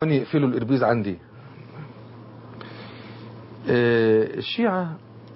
يقفلوا الإربيز عندي. الشيعة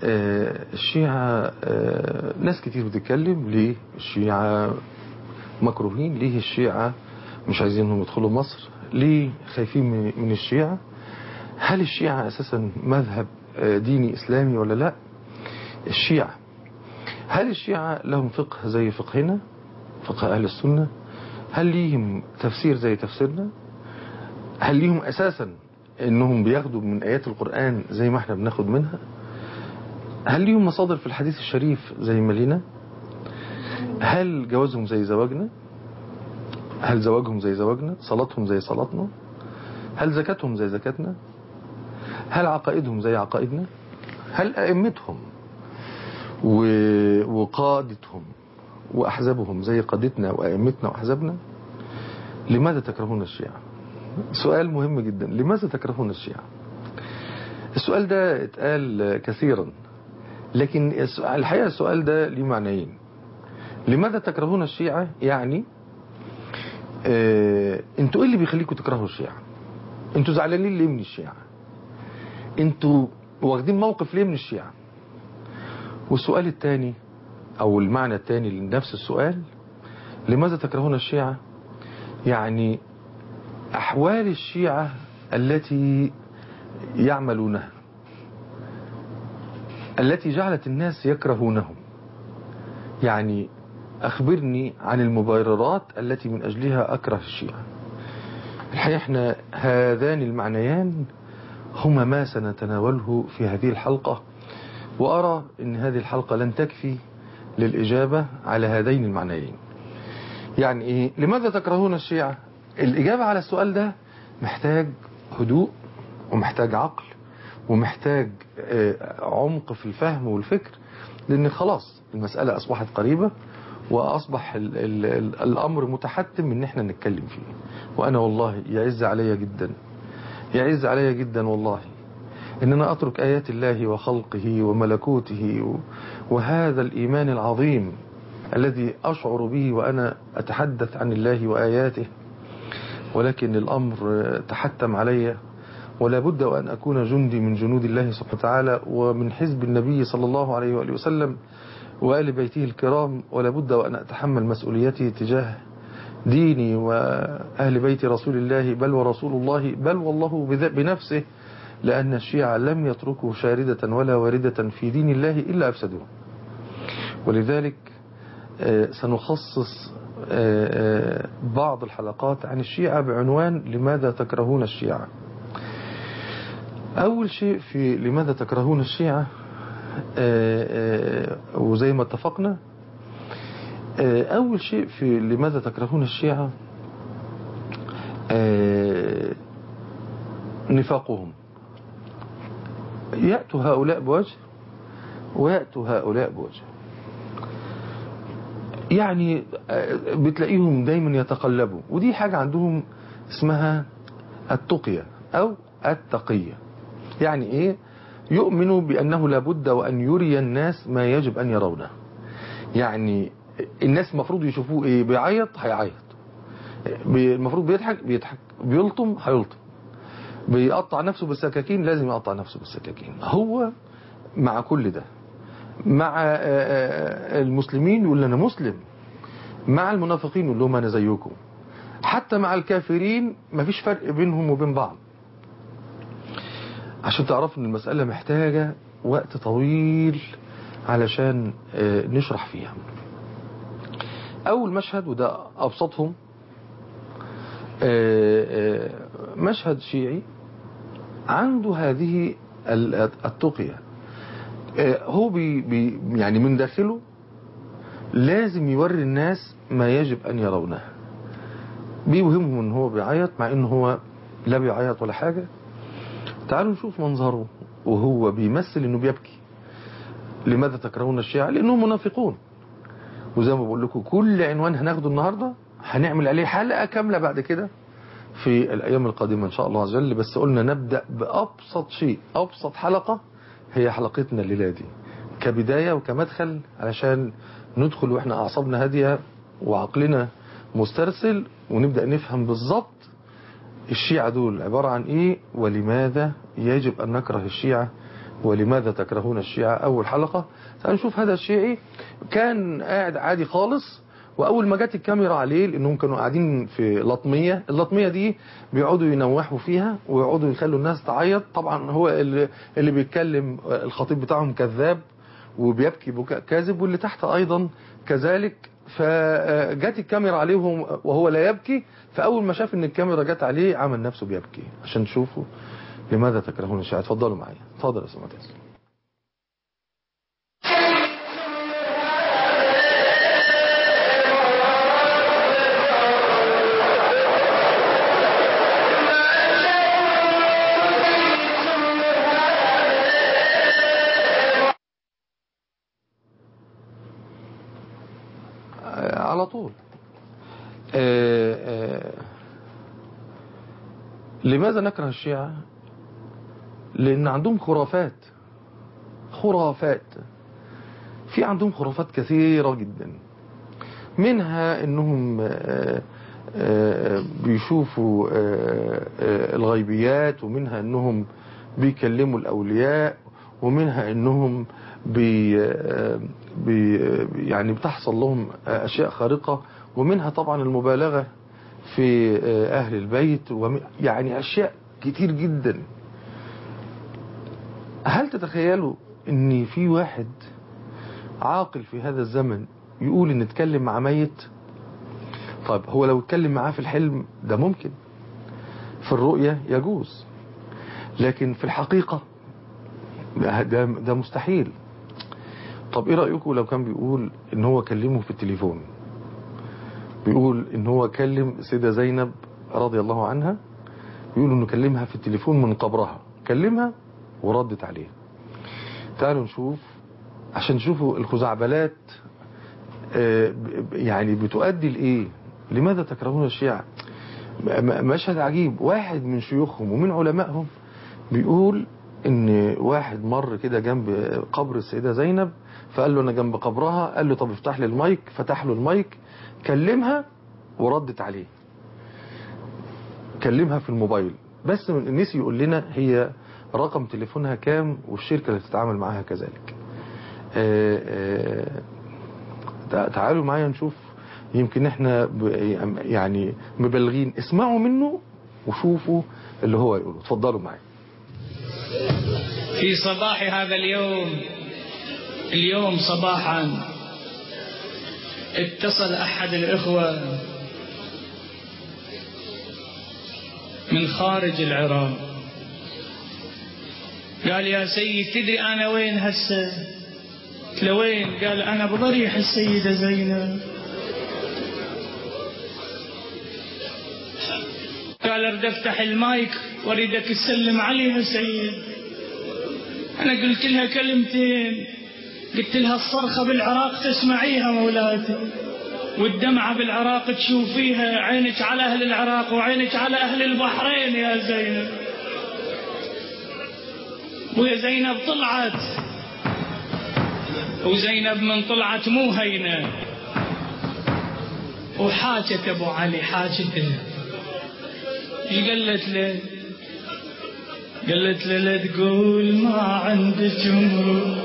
ناس كتير بتتكلم ليه الشيعة مكروهين، ليه الشيعة مش عايزينهم يدخلوا مصر، ليه خايفين من الشيعة، هل الشيعة أساسا مذهب ديني إسلامي ولا لا؟ الشيعة هل الشيعة لهم فقه زي فقهنا فقه أهل السنة؟ هل ليهم تفسير زي تفسيرنا؟ هل ليهم أساسا انهم بياخدوا من آيات القرآن زي ما احنا بناخد منها؟ هل ليهم مصادر في الحديث الشريف زي ما لينا؟ هل جوازهم زي زواجنا؟ هل زواجهم زي زواجنا؟ صلاتهم زي صلاتنا؟ هل زكاتهم زي زكاتنا؟ هل عقائدهم زي عقائدنا؟ هل أئمتهم وقادتهم وأحزابهم زي قادتنا وأئمتنا وأحزابنا؟ لماذا تكرهون الشيعة؟ سؤال مهم جدا. لماذا تكرهون الشيعة؟ السؤال ده اتقال كثيرا، لكن الحقيقة السؤال ده ليه معنيين. لماذا تكرهون الشيعة؟ يعني انتوا ايه اللي بيخليكم تكرهوا الشيعة؟ انتوا زعلانين ليه من الشيعة؟ انتوا واخدين موقف ليه من الشيعة؟ والسؤال الثاني او المعنى الثاني لنفس السؤال، لماذا تكرهون الشيعة؟ يعني احوال الشيعة التي يعملونها، التي جعلت الناس يكرهونهم. يعني أخبرني عن المبررات التي من أجلها أكره الشيعة. الحقيقة احنا هذان المعنيان هما ما سنتناوله في هذه الحلقة، وأرى أن هذه الحلقة لن تكفي للإجابة على هذين المعنيين. يعني إيه؟ لماذا تكرهون الشيعة؟ الإجابة على السؤال ده محتاج هدوء ومحتاج عقل ومحتاج عمق في الفهم والفكر، لأن خلاص المسألة أصبحت قريبة وأصبح الأمر متحتم ان احنا نتكلم فيه. وأنا والله يعز علي جدا والله ان انا اترك آيات الله وخلقه وملكوته وهذا الإيمان العظيم الذي أشعر به وأنا أتحدث عن الله وآياته، ولكن الأمر تحتم علي، ولا بد وأن أكون جندي من جنود الله سبحانه وتعالى ومن حزب النبي صلى الله عليه وآله وسلم وآل بيته الكرام، ولا بد وأن أتحمل مسؤوليتي تجاه ديني وأهل بيت رسول الله، بل ورسول الله، بل والله بنفسه، لأن الشيعة لم يتركوا شاردة ولا واردة في دين الله إلا أفسدوه. ولذلك سنخصص بعض الحلقات عن الشيعة بعنوان لماذا تكرهون الشيعة. أول شيء في لماذا تكرهون الشيعة، وزي ما اتفقنا، أول شيء في لماذا تكرهون الشيعة نفاقهم. يأتوا هؤلاء بوجه ويأتوا هؤلاء بوجه. يعني بتلاقيهم دايما يتقلبوا، ودي حاجة عندهم اسمها التقية أو التقية. يعني إيه؟ يؤمنوا بأنه لابد وأن يري الناس ما يجب أن يرونه. يعني الناس المفروض يشوفوه إيه؟ بيعيط هيعيط، المفروض بيضحك، بيلطم هيلطم، بيقطع نفسه بالسكاكين لازم يقطع نفسه بالسكاكين. هو مع كل ده، مع المسلمين يقول أنا مسلم، مع المنافقين يقول لهم أنا زيكم، حتى مع الكافرين مفيش فرق بينهم وبين بعض. عشان تعرفوا ان المسألة محتاجة وقت طويل علشان نشرح فيها. اول مشهد وده ابسطهم، مشهد شيعي عنده هذه التقية. هو يعني من داخله لازم يوري الناس ما يجب ان يرونه. بيوهمهم ان هو بيعيط مع ان هو لا بيعيط ولا حاجة. تعالوا نشوف منظره وهو بيمثل انه بيبكي. لماذا تكرهون الشيعة؟ لانهم منافقون. وزي ما بقول لكم كل عنوان هناخده النهاردة هنعمل عليه حلقة كاملة بعد كده في الايام القادمة ان شاء الله عز وجل. بس قلنا نبدأ بأبسط شيء، ابسط حلقة هي حلقتنا الليلة دي كبداية وكمدخل، علشان ندخل واحنا اعصابنا هادية وعقلنا مسترسل ونبدأ نفهم بالظبط الشيعة دول عبارة عن ايه، ولماذا يجب ان نكره الشيعة، ولماذا تكرهون الشيعة. اول حلقة هنشوف هذا الشيعي كان قاعد عادي خالص، واول ما جت الكاميرا عليه، لانهم كانوا قاعدين في لطمية، اللطمية دي بيقعدوا ينوحوا فيها ويقعدوا يخلوا الناس تعيط. طبعا هو اللي بيتكلم الخطيب بتاعهم كذاب وبيبكي بكاء كاذب، واللي تحت ايضا كذلك. فجت الكاميرا عليه وهو لا يبكي، فاول ما شاف ان الكاميرا جت عليه عمل نفسه بيبكي. عشان تشوفوا لماذا تكرهون الشيعة. اتفضلوا معايا. اتفضل يا سماعة. على طول. لماذا نكره الشيعة؟ لأن عندهم خرافات. في عندهم خرافات كثيرة جدا، منها أنهم بيشوفوا الغيبيات، ومنها أنهم بيكلموا الأولياء، ومنها أنهم يعني بتحصل لهم أشياء خارقة، ومنها طبعا المبالغة في أهل البيت، يعني أشياء كتير جدا. هل تتخيلوا ان في واحد عاقل في هذا الزمن يقول ان اتكلم مع ميت؟ طيب هو لو اتكلم معاه في الحلم ده ممكن، في الرؤية يجوز، لكن في الحقيقة ده مستحيل. طب ايه رأيكم لو كان بيقول ان هو كلمه في التليفون، بيقول ان هو كلم سيدة زينب رضي الله عنها، بيقول انه كلمها في التليفون من قبرها، كلمها وردت عليه. تعالوا نشوف عشان تشوفوا الخزعبلات يعني بتؤدي لإيه. لماذا تكرهون الشيعة؟ مشهد عجيب. واحد من شيوخهم ومن علمائهم بيقول ان واحد مر كده جنب قبر السيدة زينب، فقال له انا جنب قبرها، قال له طب افتح لي المايك، فتح له المايك، كلمها وردت عليه، كلمها في الموبايل، بس نسي يقول لنا هي رقم تليفونها كام والشركة اللي تتعامل معاها كذلك. تعالوا معايا نشوف، يمكن احنا يعني مبالغين. اسمعوا منه وشوفوا اللي هو يقوله. اتفضلوا معايا. في صباح هذا اليوم صباحا اتصل أحد الإخوة من خارج العراق، قال يا سيد تدري أنا وين هسه؟ قلت له وين؟ قال أنا بضريح السيدة زينب. قال اريد افتح المايك واريدك تسلم عليها سيد. أنا قلت لها كلمتين، قلت لها الصرخة بالعراق تسمعيها مولاتي، والدمعة بالعراق تشوفيها، عينك على أهل العراق وعينك على أهل البحرين يا زينب. ويا زينب طلعت، وزينب من طلعت مو هينة، وحاجت أبو علي حاجته. ايش قالت له؟ قالت له لا تقول ما عندك مرور،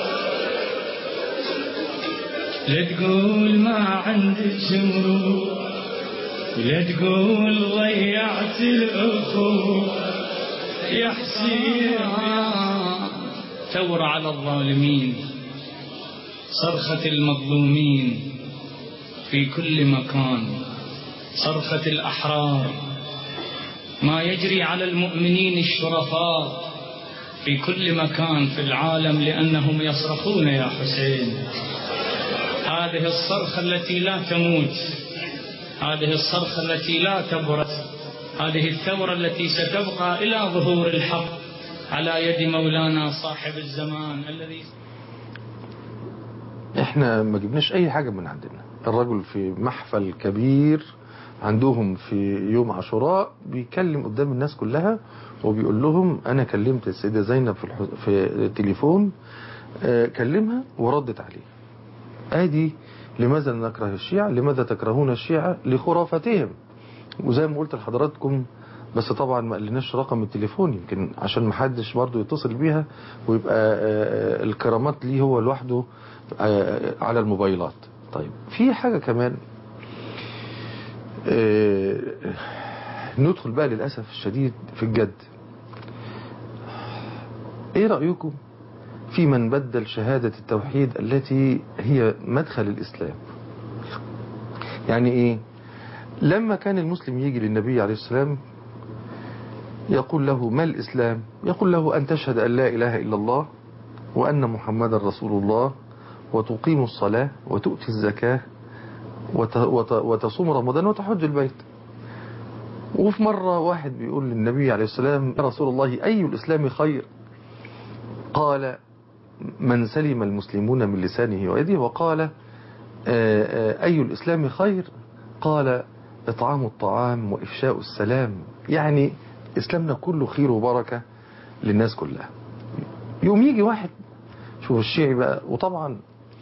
لا تقول ما عندك مرور، لا تقول ضيعت الأخوة يا حسين. ثورة على الظالمين، صرخة المظلومين في كل مكان، صرخة الأحرار، ما يجري على المؤمنين الشرفاء في كل مكان في العالم لأنهم يصرخون يا حسين. هذه الصرخة التي لا تموت، هذه الصرخة التي لا تبرد، هذه الثورة التي ستبقى إلى ظهور الحق على يد مولانا صاحب الزمان الذي. احنا ما جبناش اي حاجة من عندنا. الرجل في محفل كبير عندهم في يوم عاشوراء بيكلم قدام الناس كلها وبيقول لهم انا كلمت السيدة زينب في التليفون، كلمها وردت عليه. ادي لماذا نكره الشيعة. لماذا تكرهون الشيعة؟ لخرافتهم. وزي ما قلت لحضراتكم بس طبعا ما قلناش رقم التليفون، يمكن عشان ما حدش برضه يتصل بيها ويبقى الكرامات ليه هو لوحده على الموبايلات. طيب في حاجة كمان، ندخل بقى للأسف الشديد في الجد. ايه رأيكم في من بدل شهادة التوحيد التي هي مدخل الإسلام؟ يعني ايه؟ لما كان المسلم يجي للنبي عليه السلام يقول له ما الإسلام؟ يقول له أن تشهد أن لا إله إلا الله وأن محمدا رسول الله وتقيم الصلاة وتؤتي الزكاة وتصوم رمضان وتحج البيت. وفي مرة واحد بيقول للنبي عليه السلام يا رسول الله أي الإسلام خير؟ قال من سلم المسلمون من لسانه ويده. وقال أي الإسلام خير؟ قال إطعام الطعام وإفشاء السلام. يعني إسلامنا كله خير وبركة للناس كلها. يوم يجي واحد، شوف الشيعي بقى، وطبعا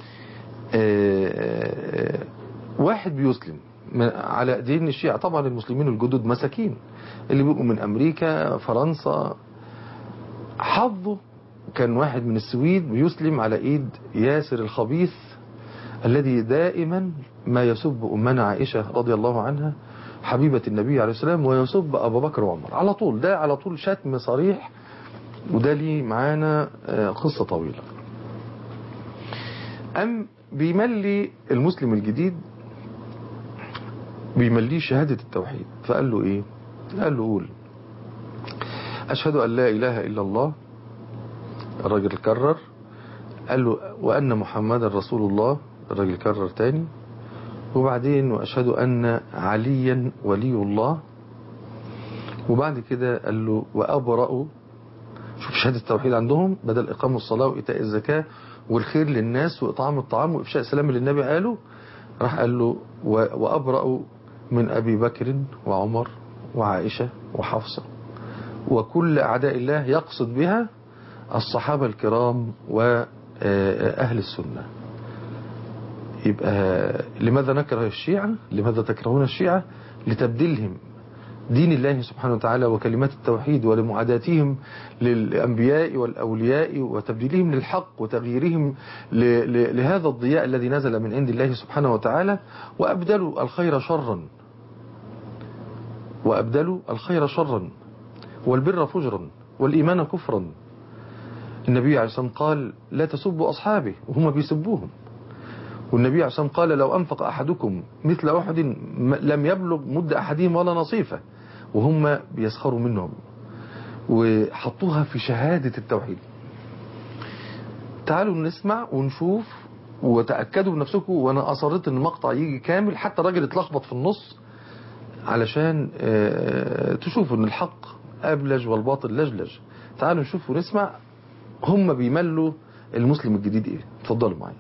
واحد بيسلم على دين الشيعة. طبعا المسلمين الجدد مساكين اللي بيبقوا من أمريكا فرنسا. حظه كان واحد من السويد بيسلم على ايد ياسر الخبيث الذي دائما ما يسب أمنا عائشة رضي الله عنها حبيبة النبي عليه السلام ويسب أبا بكر وعمر على طول. ده على طول شتم صريح. وده ليه معانا قصة طويلة. أم بيملي المسلم الجديد بيمليه شهادة التوحيد، فقال له ايه؟ قال له قول أشهد أن لا إله إلا الله. الراجل كرر. قال له وأن محمد رسول الله. الراجل كرر تاني. وبعدين وأشهد أن عليا ولي الله. وبعد كده قال له وأبرأ. شوف شهادة التوحيد عندهم بدل إقام الصلاة وإيتاء الزكاة والخير للناس وإطعام الطعام وإفشاء السلام اللي النبي قاله، راح قال له وأبرأ من أبي بكر وعمر وعائشة وحفصة وكل أعداء الله، يقصد بها الصحابة الكرام وأهل السنة. يبقى لماذا نكره الشيعة؟ لماذا تكرهون الشيعة؟ لتبديلهم دين الله سبحانه وتعالى وكلمات التوحيد ولمعاداتهم للأنبياء والأولياء وتبديلهم للحق وتغييرهم لهذا الضياء الذي نزل من عند الله سبحانه وتعالى. وأبدلوا الخير شرا والبر فجرا والإيمان كفرا. النبي عليه الصلاة والسلام قال لا تسبوا أصحابه وهم بيسبوهم. والنبي عليه الصلاة والسلام قال لو أنفق أحدكم مثل أحد لم يبلغ مد أحدهم ولا نصيفه وهم بيسخروا منهم. وحطوها في شهادة التوحيد. تعالوا نسمع ونشوف وتأكدوا بنفسكم. وأنا أصرت أن المقطع يجي كامل حتى الراجل اتلخبط في النص علشان تشوفوا أن الحق أبلج والباطل لجلج. تعالوا نشوف ونسمع هم بيملوا المسلم الجديد إيه. اتفضلوا معي.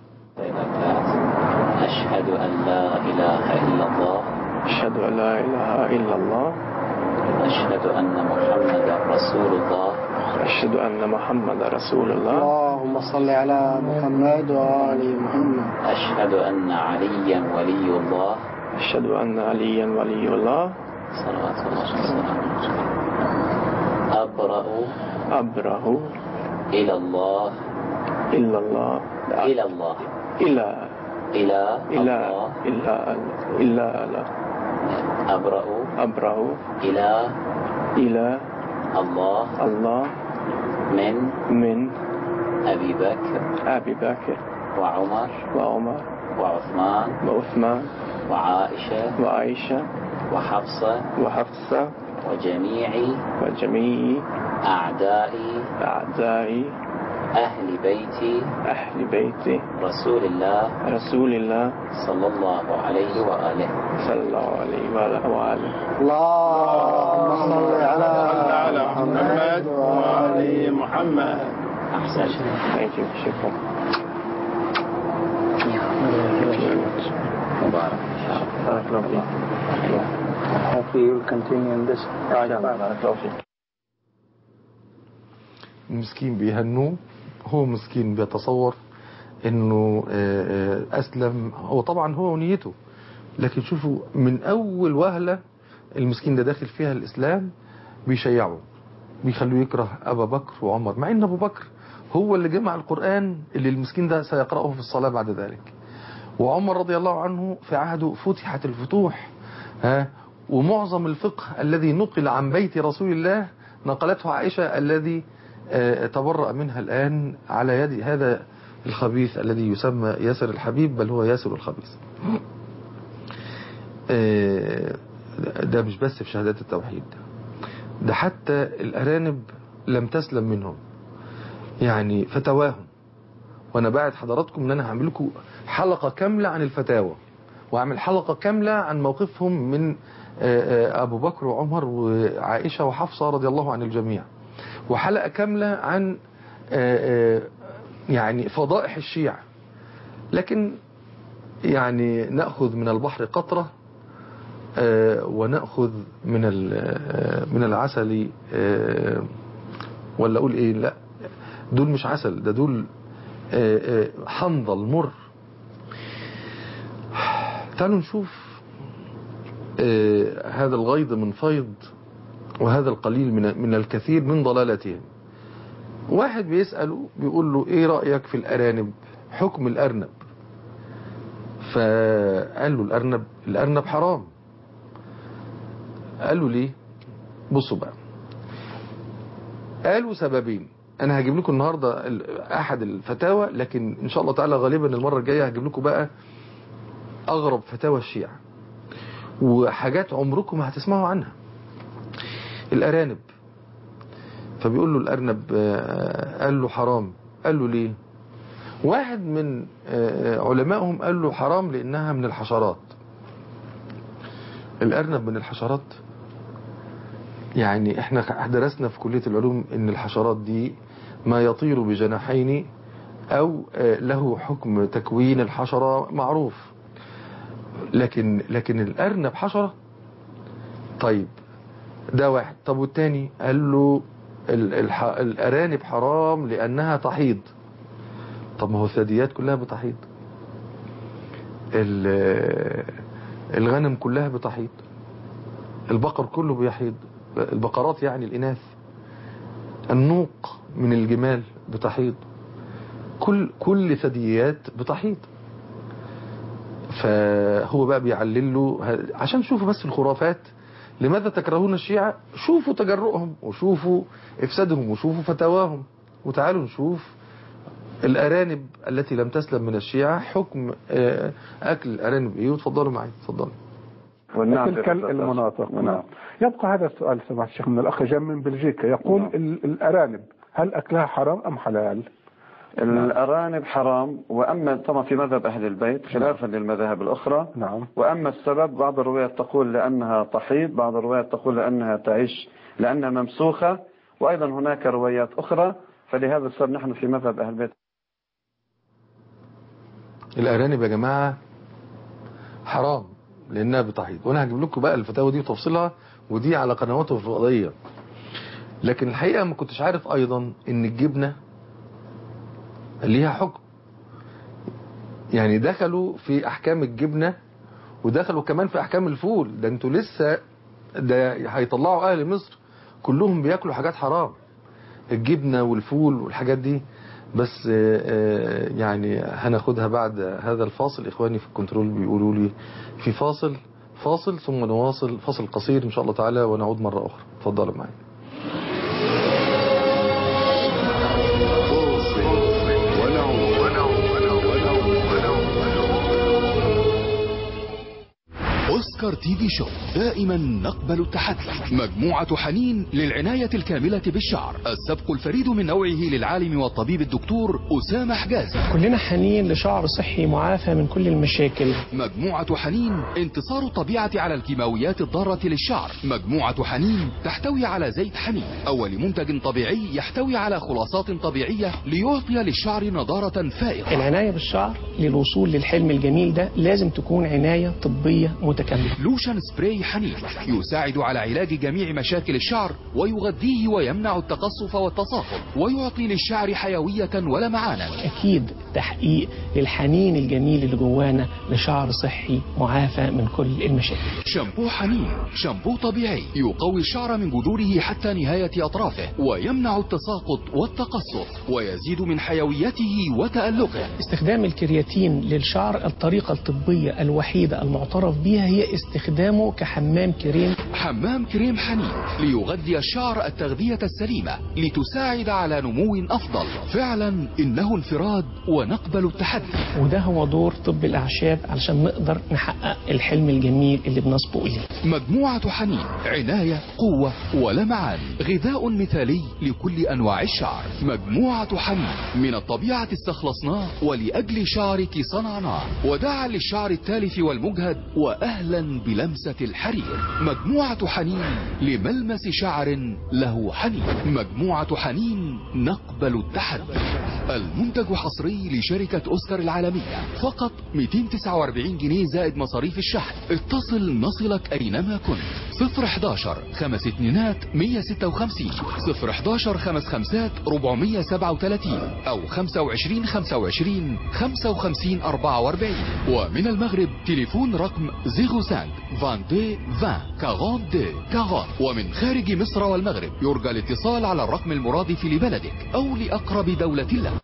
أشهد أن لا إله إلا الله. أشهد أن لا إله إلا الله. أشهد أن محمدا رسول الله. أشهد أن محمد رسول الله. اللهم صل على محمد وآل محمد. أشهد أن عليا ولي الله. أشهد أن عليا ولي الله. صلوات الله وسلامه. أبرأ إلى الله. إلا الله. إلى الله. إلى الله. أبرأ إلى الله من أبي بكر وعمر وعثمان وعائشة وحفصة وجميع أعداء أهل بيت رسول الله صلى الله عليه وآله. اللهم صل على محمد وآل محمد. أحسن. Thank you. شكرا. مبارك إن شاء الله. Hope you will continue in this. مسكين بيهنوه. هو مسكين بيتصور انه اسلم. هو طبعا هو ونيته، لكن شوفوا من اول وهلة المسكين ده داخل فيها الاسلام بيشيعوا، بيخلوه يكره أبا بكر وعمر، مع إن أبو بكر هو اللي جمع القرآن اللي المسكين ده سيقرأه في الصلاة بعد ذلك، وعمر رضي الله عنه في عهده فتحت الفتوح، ومعظم الفقه الذي نقل عن بيت رسول الله نقلته عائشة الذي تبرأ منها الآن على يد هذا الخبيث الذي يسمى ياسر الحبيب، بل هو ياسر الخبيث. ده مش بس في شهادات التوحيد، ده حتى الأرانب لم تسلم منهم، يعني فتواهم. وانا بعد حضراتكم ان انا هعمل لكم حلقة كاملة عن الفتاوى، واعمل حلقة كاملة عن موقفهم من ابو بكر وعمر وعائشة وحفصة رضي الله عن الجميع، وحلقة كاملة عن يعني فضائح الشيعة. لكن يعني نأخذ من البحر قطرة ونأخذ من العسل، ولا أقول إيه، لا دول مش عسل، ده دول حنظل مر. تعالوا نشوف هذا الغيض من فيض، وهذا القليل من الكثير من ضلالتهم. واحد بيسأله بيقول له ايه رأيك في الأرانب، حكم الأرنب؟ فقال له الأرنب حرام. قال له ليه؟ بصوا بقى، قالوا سببين. انا هجيب لكم النهاردة احد الفتاوى، لكن ان شاء الله تعالى غالبا المرة الجاية هجيب لكم بقى اغرب فتاوى الشيعة وحاجات عمركم ما هتسمعوا عنها. الأرانب، فبيقول له الأرنب، قال له حرام. قال له ليه؟ واحد من علمائهم قال له حرام لأنها من الحشرات. الأرنب من الحشرات؟ يعني احنا درسنا في كلية العلوم ان الحشرات دي ما يطير بجناحين او له حكم تكوين الحشرة معروف، لكن الأرنب حشرة؟ طيب ده واحد. طب والتاني قال له الأرانب حرام لأنها تحيض. طب ما هو الثدييات كلها بتحيض، الغنم كلها بتحيض، البقر كله بيحيض، البقرات يعني الإناث، النوق من الجمال بتحيض، كل ثدييات بتحيض. فهو بقى بيعلل له عشان شوفوا بس الخرافات. لماذا تكرهون الشيعة؟ شوفوا تجرؤهم وشوفوا إفسادهم وشوفوا فتواهم، وتعالوا نشوف الأرانب التي لم تسلم من الشيعة حكم أكل الأرانب إيه. وتفضلوا معي، تفضلوا. تلك المناطق. نعم. يبقى هذا السؤال سماحة الشيخ من الأخ جام من بلجيكا، يقول الأرانب هل أكلها حرام أم حلال؟ الأرانب حرام، وأما طبعا في مذهب أهل البيت خلافا للمذاهب الأخرى. نعم. وأما السبب، بعض الروايات تقول لأنها تحيض، بعض الروايات تقول لأنها تعيش، لأنها ممسوخة، وأيضا هناك روايات أخرى. فلهذا السبب نحن في مذهب أهل البيت. الأرانب يا جماعة حرام لأنها بتحيض، وأنا هجيب لكم بقى الفتاوى دي وتفصيلها، ودي على قنواته الفضائية. لكن الحقيقة ما كنتش عارف أيضا إن الجبنة ليها حكم. يعني دخلوا في أحكام الجبنة ودخلوا كمان في أحكام الفول. ده انتوا لسه ده هيطلعوا أهل مصر كلهم بياكلوا حاجات حرام، الجبنة والفول والحاجات دي. بس يعني هناخدها بعد هذا الفاصل. إخواني في الكنترول بيقولوا لي في فاصل ثم نواصل، فاصل قصير إن شاء الله تعالى ونعود مرة أخرى. تفضلوا معي. أوسكار تي في شو، دائما نقبل التحدي. مجموعة حنين للعناية الكاملة بالشعر، السبق الفريد من نوعه للعالم والطبيب الدكتور أسامة حجازي. كلنا حنين لشعر صحي معافى من كل المشاكل. مجموعة حنين انتصار الطبيعة على الكيماويات الضارة للشعر. مجموعة حنين تحتوي على زيت حنين، أول منتج طبيعي يحتوي على خلاصات طبيعية ليعطي للشعر نضارة فائقة. العناية بالشعر للوصول للحلم الجميل ده لازم تكون عناية طبية متكاملة. لوشن سبراي حنين يساعد على علاج جميع مشاكل الشعر ويغذيه ويمنع التقصف والتصاقل ويعطي للشعر حيوية ولمعانا. أكيد تحقيق للحنين الجميل اللي جوانا لشعر صحي معافى من كل المشاكل. شامبو حنين، شامبو طبيعي يقوي الشعر من جذوره حتى نهاية أطرافه، ويمنع التساقط والتقصف، ويزيد من حيويته وتألقه. استخدام الكرياتين للشعر الطريقة الطبية الوحيدة المعترف بها هي استخدامه كحمام كريم. حمام كريم حنين ليغذي الشعر التغذية السليمة لتساعد على نمو أفضل. فعلا إنه انفراد ونقبل التحدي، وده هو دور طب الأعشاب علشان نقدر نحقق الحلم الجميل اللي بنسبق إليه. مجموعة حنين، عناية، قوة ولمعان، غذاء مثالي لكل أنواع الشعر. مجموعة حنين من الطبيعة استخلصناه ولأجل شعرك صنعناه، وداعا للشعر التالف والمجهد، وأهلا بلمسة الحرير. مجموعة حنين لملمس شعر له حنين. مجموعة حنين نقبل التحدي. المنتج حصري لشركة أوسكار العالمية، فقط 249 جنيه زائد مصاريف الشحن. اتصل نصلك أينما كنت. 011 5 2 156 011 5 5 437 أو 25 25 55 44. ومن المغرب تليفون رقم 05 22 20 42 40. ومن خارج مصر والمغرب يرجى الاتصال على الرقم المرادف لبلدك أو لأقرب دولة لك.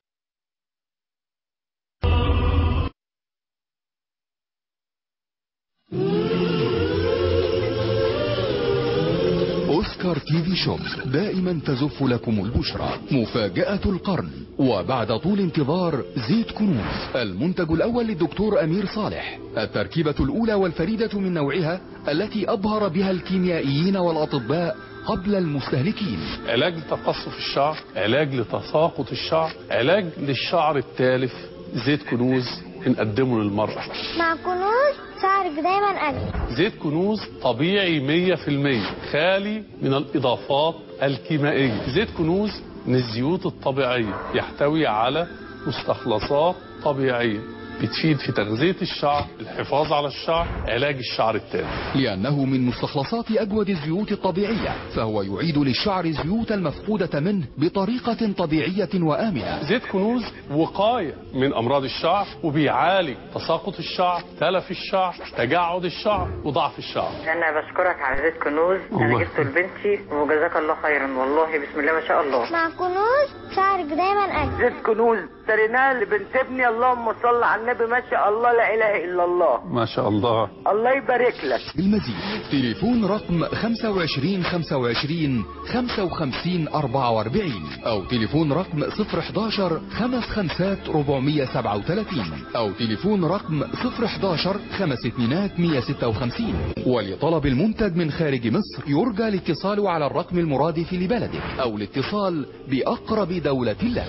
أوسكار تي في شوب دائما تزف لكم البشرى. مفاجأة القرن، وبعد طول انتظار زيت كنوز، المنتج الأول للدكتور أمير صالح، التركيبة الأولى والفريدة من نوعها التي أبهر بها الكيميائيين والأطباء قبل المستهلكين. علاج لتقصف الشعر، علاج لتساقط الشعر، علاج للشعر التالف. زيت كنوز بنقدمه للمرأة. مع كنوز شعرك دايما أجمل. زيت كنوز طبيعي 100%، خالي من الإضافات الكيميائية. زيت كنوز من الزيوت الطبيعية، يحتوي على مستخلصات طبيعية بتفيد في تغذية الشعر، الحفاظ على الشعر، علاج الشعر التالف. لأنه من مستخلصات أجود الزيوت الطبيعية، فهو يعيد للشعر الزيوت المفقودة منه بطريقة طبيعية وآمنة. زيت كنوز وقاية من أمراض الشعر، وبيعالج تساقط الشعر، تلف الشعر، تجعد الشعر، وضعف الشعر. أنا بشكرك على زيت كنوز، أنا جبته لبنتي وجزاك الله خيرا، والله بسم الله ما شاء الله. مع كنوز شعرك دايما أجمل. زيت كنوز اشتريناه لبنت ابني، اللهم صل على النبي، ما شاء الله، لا اله الا الله، ما شاء الله، الله يبارك لك. بالمزيد تليفون رقم 25 25 55 44 او تليفون رقم 011 55 437 او تليفون رقم 011 52 156. ولطلب المنتج من خارج مصر يرجى الاتصال على الرقم المرادف لبلدك او الاتصال بأقرب دولة لك.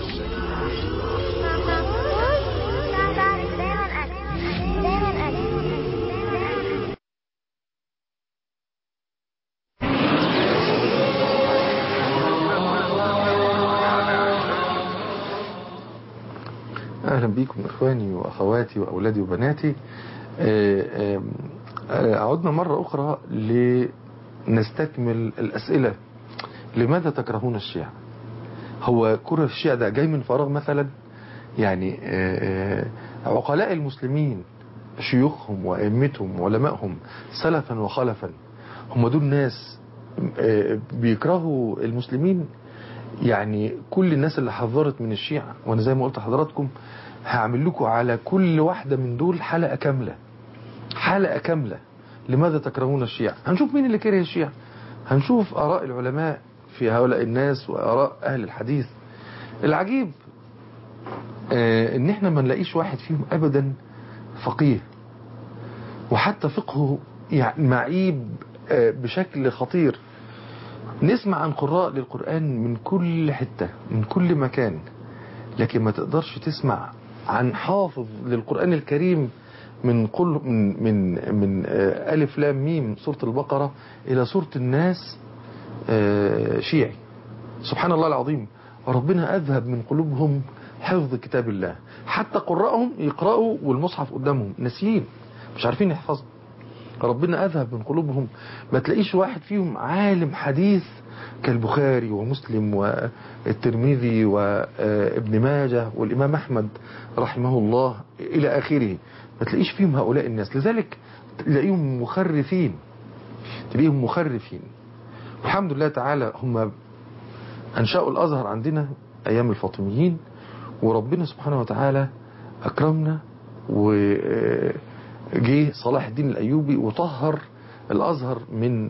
أهلا بكم إخواني وأخواتي وأولادي وبناتي. عدنا مرة أخرى لنستكمل الأسئلة. لماذا تكرهون الشيعة؟ هو كره الشيعة ده جاي من فراغ مثلا؟ يعني عقلاء المسلمين، شيوخهم وأئمتهم وعلمائهم سلفا وخلفا، هم دول ناس بيكرهوا المسلمين؟ يعني كل الناس اللي حذرت من الشيعة، وانا زي ما قلت لحضراتكم هعمل لكم على كل واحدة من دول حلقة كاملة، حلقة كاملة. لماذا تكرهون الشيعة؟ هنشوف مين اللي كره الشيعة، هنشوف آراء العلماء في هؤلاء الناس وآراء أهل الحديث. العجيب ان احنا ما نلاقيش واحد فيهم ابدا فقيه، وحتى فقهه يعني معيب بشكل خطير. نسمع عن قراء للقرآن من كل حتة من كل مكان، لكن ما تقدرش تسمع عن حافظ للقرآن الكريم من من ألف لام ميم سورة البقرة إلى سورة الناس شيعي. سبحان الله العظيم، ربنا أذهب من قلوبهم حفظ كتاب الله. حتى قراءهم يقرأوا والمصحف قدامهم ناسيين، مش عارفين يحفظوا. ربنا أذهب من قلوبهم. ما تلاقيش واحد فيهم عالم حديث كالبخاري ومسلم والترمذي وابن ماجه والإمام أحمد رحمه الله إلى آخره. ما تلاقيش فيهم هؤلاء الناس، لذلك تلاقيهم مخرفين. الحمد لله تعالى هم أنشأوا الأزهر عندنا أيام الفاطميين، وربنا سبحانه وتعالى أكرمنا وجيه صلاح الدين الأيوبي وطهر الأزهر من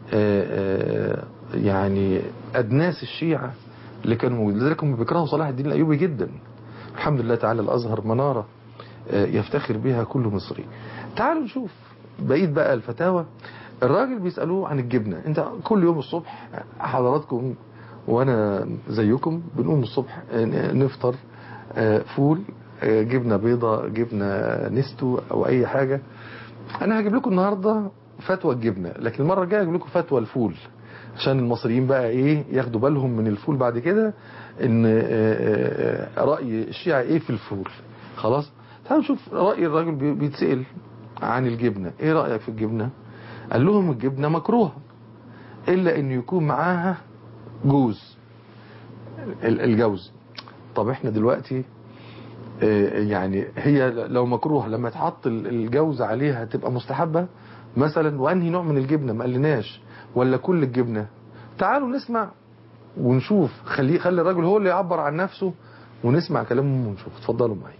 يعني أدناس الشيعة اللي كانوا موجودين. لذلك هم بيكرهوا صلاح الدين الأيوبي جدا. الحمد لله تعالى الأزهر منارة يفتخر بها كل مصري. تعالوا نشوف بقيت بقى الفتاوى. الراجل بيسألوه عن الجبنة. انت كل يوم الصبح حضراتكم وانا زيكم بنقوم الصبح نفطر فول، جبنة بيضة، جبنة نستو او اي حاجة. انا هجيب لكم النهاردة فتوى الجبنة، لكن المرة الجاية هجيب لكم فتوى الفول عشان المصريين بقى ايه ياخدوا بالهم من الفول بعد كده، ان رأي الشيعة ايه في الفول. خلاص تعالوا نشوف رأي الراجل. بيتسأل عن الجبنة، ايه رأيك في الجبنة؟ قال لهم الجبنة مكروهة الا ان يكون معاها جوز، الجوز. طب احنا دلوقتي يعني هي لو مكروهة لما تحط الجوز عليها تبقى مستحبة مثلا؟ وانهي نوع من الجبنة ما قالناش، ولا كل الجبنة؟ تعالوا نسمع ونشوف. خلي الراجل هو اللي يعبر عن نفسه ونسمع كلامه ونشوف. اتفضلوا معي.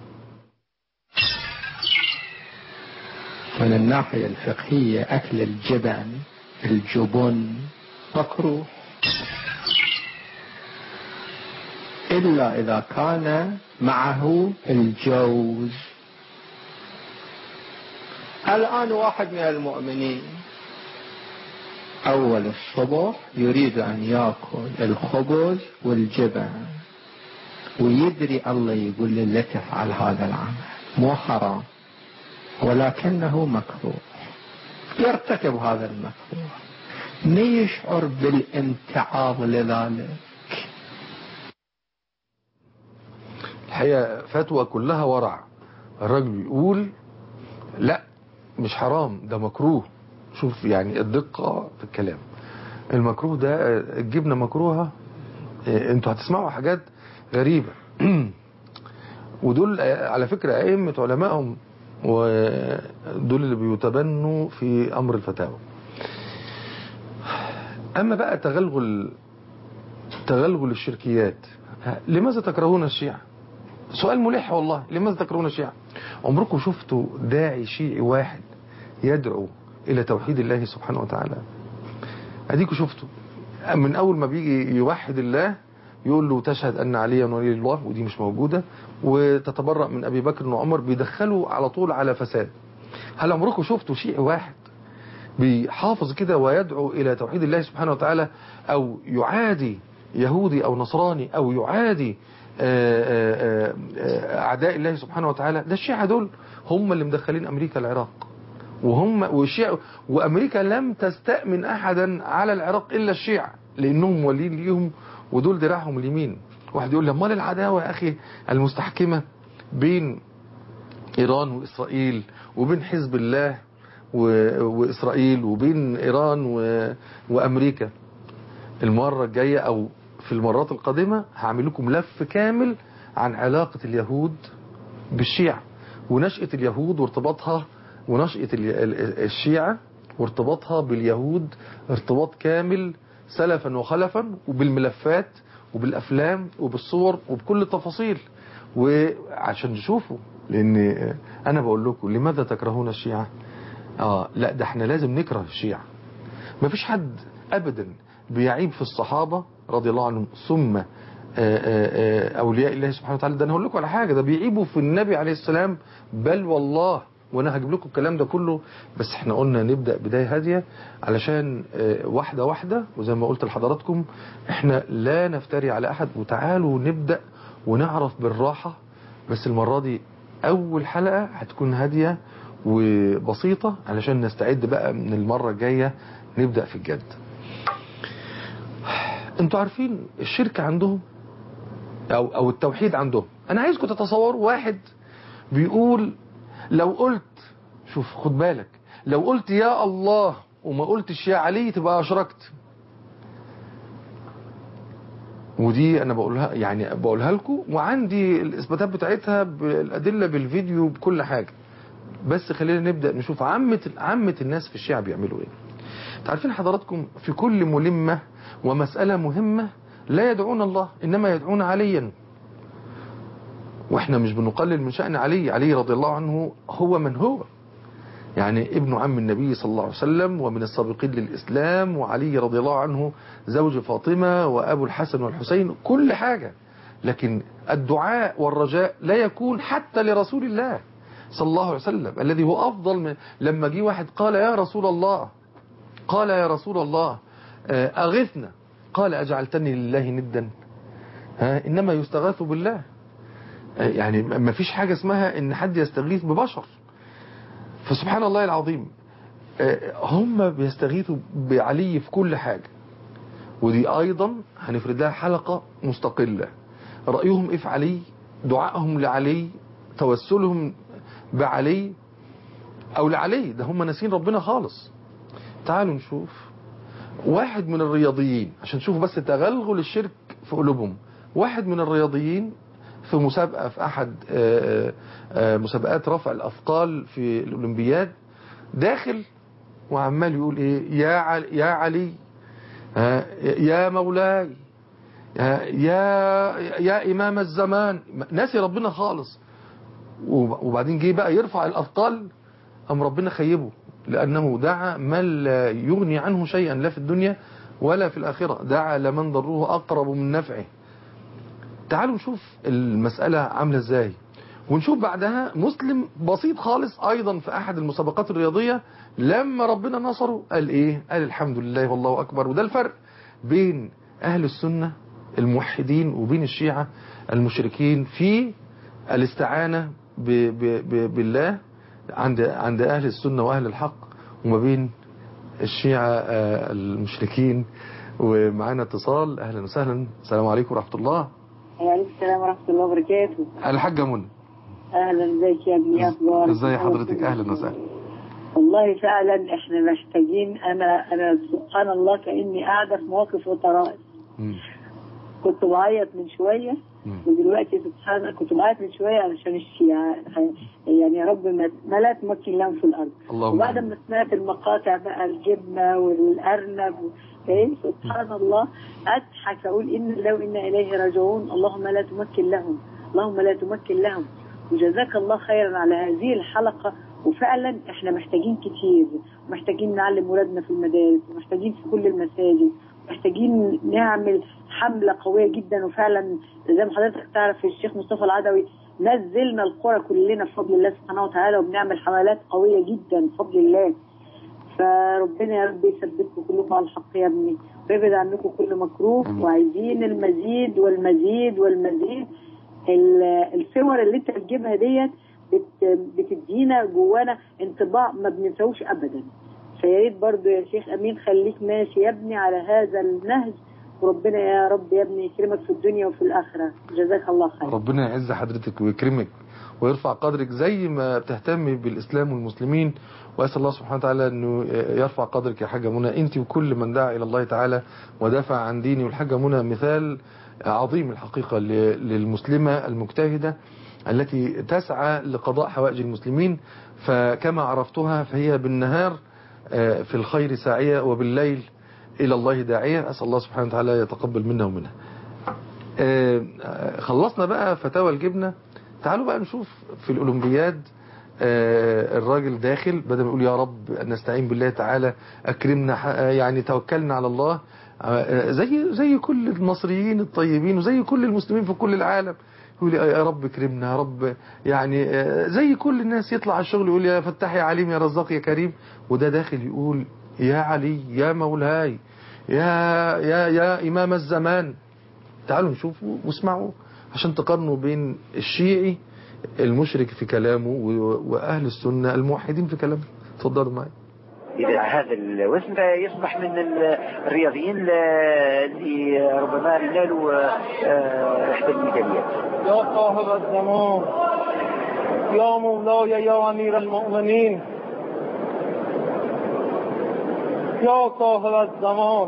من الناحية الفقهية أكل الجبن مكروه إلا إذا كان معه الجوز. الآن واحد من المؤمنين أول الصبح يريد أن يأكل الخبز والجبن، ويدري الله يقول له لا تفعل هذا العمل، مو حرام ولكنه مكروه، يرتكب هذا المكروه، ما يشعر بالامتعاض لذلك. الحقيقة فتوى كلها ورع. الراجل يقول لا مش حرام، ده مكروه. شوف يعني الدقة في الكلام. المكروه ده الجبنة مكروهة. انتوا هتسمعوا حاجات غريبة. ودول على فكرة أئمة علمائهم، ودول اللي بيتبنوا في أمر الفتاوى. أما بقى تغلغل الشركيات. لماذا تكرهون الشيعة؟ سؤال ملح والله. لماذا تكرهون الشيعة؟ عمركم شفتوا داعي شيعي واحد يدعو إلى توحيد الله سبحانه وتعالى؟ أديكوا شفتوا من أول ما بيجي يوحد الله يقول له تشهد أن عليا ولي الله، ودي مش موجودة، وتتبرأ من أبي بكر وعمر، بيدخلوا على طول على فساد. هل عمركم شفتوا شيعي واحد بيحافظ كده ويدعو إلى توحيد الله سبحانه وتعالى، أو يعادي يهودي أو نصراني، أو يعادي أعداء الله سبحانه وتعالى؟ ده الشيعة دول هم اللي مدخلين أمريكا العراق، وأمريكا لم تستأمن أحدا على العراق إلا الشيعة، لأنهم ولين ليهم ودول دراعهم اليمين. واحد يقول لي امال العداوة يا أخي المستحكمة بين إيران وإسرائيل، وبين حزب الله وإسرائيل، وبين إيران وأمريكا؟ المرة الجاية أو في المرات القادمة هعمل لكم لف كامل عن علاقة اليهود بالشيعة، ونشأة اليهود وارتباطها، ونشأة الشيعة وارتباطها باليهود ارتباط كامل سلفا وخلفا، وبالملفات وبالأفلام وبالصور وبكل التفاصيل، وعشان تشوفوا. لأن أنا بقول لكم لماذا تكرهون الشيعة؟ لا ده احنا لازم نكره الشيعة. ما فيش حد أبدا بيعيب في الصحابة رضي الله عنهم ثم أولياء الله سبحانه وتعالى. ده أنا هقول لكم على حاجة، ده بيعيبوا في النبي عليه السلام، بل والله. وانا هجيب لكم الكلام ده كله، بس احنا قلنا نبدأ بداية هادية علشان واحدة واحدة، وزي ما قلت لحضراتكم احنا لا نفتري على احد. وتعالوا نبدأ ونعرف بالراحة، بس المرة دي اول حلقة هتكون هادية وبسيطة علشان نستعد بقى من المرة الجاية نبدأ في الجد. انتوا عارفين الشرك عندهم او التوحيد عندهم. انا عايزكم تتصوروا واحد بيقول لو قلت، شوف خد بالك، لو قلت يا الله وما قلتش يا علي تبقى أشركت. ودي أنا بقولها لكم، وعندي الإثباتات بتاعتها بالأدلة بالفيديو بكل حاجة. بس خلينا نبدأ نشوف عامة الناس في الشيعة بيعملوا ايه. تعرفين حضراتكم في كل ملمة ومسألة مهمة لا يدعون الله إنما يدعون عليا. واحنا مش بنقلل من شأن علي رضي الله عنه هو من هو، يعني ابن عم النبي صلى الله عليه وسلم ومن السابقين للإسلام، وعلي رضي الله عنه زوج فاطمة وأبو الحسن والحسين كل حاجة. لكن الدعاء والرجاء لا يكون حتى لرسول الله صلى الله عليه وسلم الذي هو أفضل من لما جه واحد قال يا رسول الله أغثنا، قال أجعلتني لله ندا؟ إنما يستغاث بالله. يعني ما فيش حاجة اسمها إن حد يستغيث ببشر. فسبحان الله العظيم هم بيستغيثوا بعلي في كل حاجة. ودي أيضا هنفرد لها حلقة مستقلة. رأيهم إيه في علي، دعائهم لعلي، توسلهم بعلي أو لعلي، ده هم ناسين ربنا خالص. تعالوا نشوف واحد من الرياضيين عشان نشوفوا بس تغلغل الشرك في قلوبهم. واحد من الرياضيين في مسابقة في أحد مسابقات رفع الأثقال في الأولمبياد داخل وعمال يقول إيه يا علي يا مولاي يا إمام الزمان، ناسي ربنا خالص. وبعدين جه بقى يرفع الأثقال أم ربنا خيبه، لأنه دعا من لا يغني عنه شيئا لا في الدنيا ولا في الآخرة، دعا لمن ضره أقرب من نفعه. تعالوا نشوف المسألة عاملة ازاي، ونشوف بعدها مسلم بسيط خالص أيضا في أحد المسابقات الرياضية لما ربنا نصره قال إيه؟ قال الحمد لله والله أكبر. وده الفرق بين أهل السنة الموحدين وبين الشيعة المشركين في الاستعانة بالله عند أهل السنة وأهل الحق، وما بين الشيعة المشركين. ومعانا اتصال. أهلا وسهلا. السلام عليكم ورحمة الله. وعليكم السلام ورحمة الله وبركاته. الحاجة منى. أهلا، ازيك يا ابني؟ أخبارك؟ ازي حضرتك؟ أهلا وسهلا. والله فعلا احنا محتاجين. أنا سبحان الله كأني قاعدة في مواقف وطرائف. كنت بعيط من شوية ودلوقتي سبحان الله كنت بعيط من شوية علشان الشيعة. يعني يا رب ما لا تمكن لهم في الأرض. وبعد ما سمعت المقاطع بقى الجبنة والأرنب سبحان الله أضحك أقول إن لو إنا إليه راجعون. اللهم لا تمكن لهم، اللهم لا تمكن لهم. وجزاك الله خيرا على هذه الحلقة. وفعلا احنا محتاجين كتير، محتاجين نعلم ولادنا في المدارس، ومحتاجين في كل المساجد، محتاجين نعمل حملة قوية جدا. وفعلا زي ما حضرتك تعرف الشيخ مصطفى العدوي نزلنا القرى كلنا بفضل الله سبحانه وتعالى، وبنعمل حملات قوية جدا بفضل الله. فربنا يا رب يثبتكم كلكم على الحق يا ابني، ويبعد عنكم كل مكروه. وعايزين المزيد والمزيد والمزيد. الصور اللي انت بتجيبها ديت بتدينا جوانا انطباع ما بننساوش ابدا. فيا ريت برضه يا شيخ امين خليك ماشي يا ابني على هذا النهج، وربنا يا رب يا ابني يكرمك في الدنيا وفي الاخره. جزاك الله خير. ربنا يعز حضرتك ويكرمك ويرفع قدرك زي ما بتهتمي بالاسلام والمسلمين. واسال الله سبحانه وتعالى انه يرفع قدرك يا حاجه منى، انت وكل من دعا الى الله تعالى ودافع عن ديني. والحاجه منى مثال عظيم الحقيقه للمسلمه المجتهده التي تسعى لقضاء حوائج المسلمين. فكما عرفتها فهي بالنهار في الخير ساعية وبالليل إلى الله داعية. أسأل الله سبحانه وتعالى يتقبل منا ومنها. خلصنا بقى فتاوى الجبنة. تعالوا بقى نشوف في الأولمبياد الراجل داخل بدل ما يقول يا رب نستعين بالله تعالى أكرمنا، يعني توكلنا على الله زي كل المصريين الطيبين وزي كل المسلمين في كل العالم، يقول يا رب اكرمنا يا رب، يعني زي كل الناس يطلع على الشغل يقول يا فتاح يا عليم يا رزاق يا كريم. وده داخل يقول يا علي يا مولاي يا إمام الزمان. تعالوا نشوفوا واسمعوا عشان تقارنوا بين الشيعي المشرك في كلامه وأهل السنة الموحدين في كلامه. اتفضلوا معي. إذا هذا الوزن يصبح من الرياضيين اللي ربما نالوا ريحة الميداليات. يا صاحب الزمان يا مولاي يا أمير المؤمنين يا صاحب الزمان.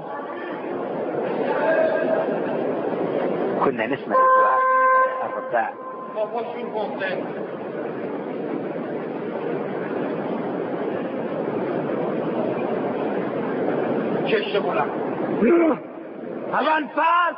كنا نسمع الدعاء الرباع. ششبولا هذا انفاس.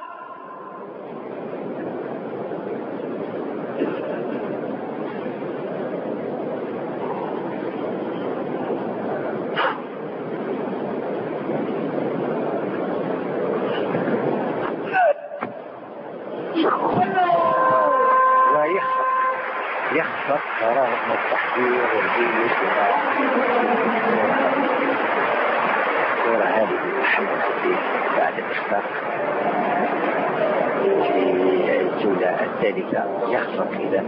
يخفق رغم التحذير والجيل الصورة هذه محمد بعد الإخفاق في الجولة الثالثة يخفق إذا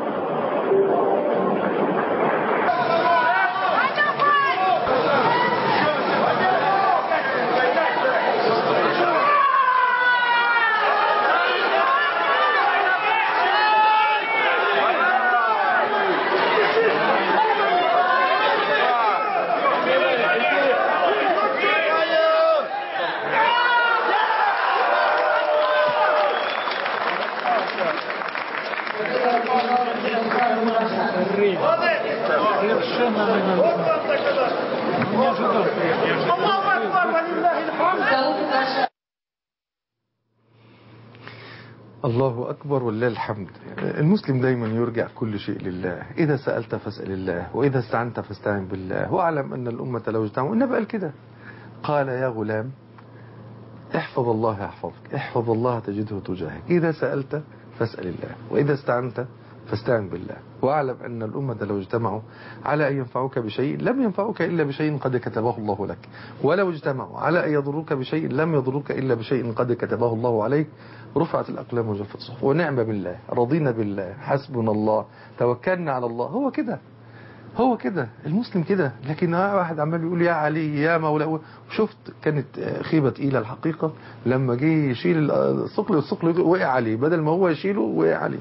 الله أكبر ولله الحمد. المسلم دايما يرجع كل شيء لله. إذا سألت فاسأل الله، وإذا استعنت فاستعن بالله، واعلم أن الأمة لو اجتمعوا. النبي قال كده، قال يا غلام احفظ الله يحفظك، احفظ الله تجده تجاهك، إذا سألت فاسأل الله، وإذا استعنت فاستعن بالله، واعلم أن الأمة لو اجتمعوا على أن ينفعوك بشيء لم ينفعوك إلا بشيء قد كتبه الله لك، ولو اجتمعوا على أن يضروك بشيء لم يضروك إلا بشيء قد كتبه الله عليك. رفعت الأقلام وجفت الصحف، ونعم بالله، رضينا بالله، حسبنا الله، توكلنا على الله. هو كده، هو كده المسلم كده. لكن واحد عمال يقول يا علي يا مولاي. شفت كانت خيبة تقيلة الحقيقة لما جه يشيل الثقل وقع عليه، بدل ما هو يشيله وقع عليه.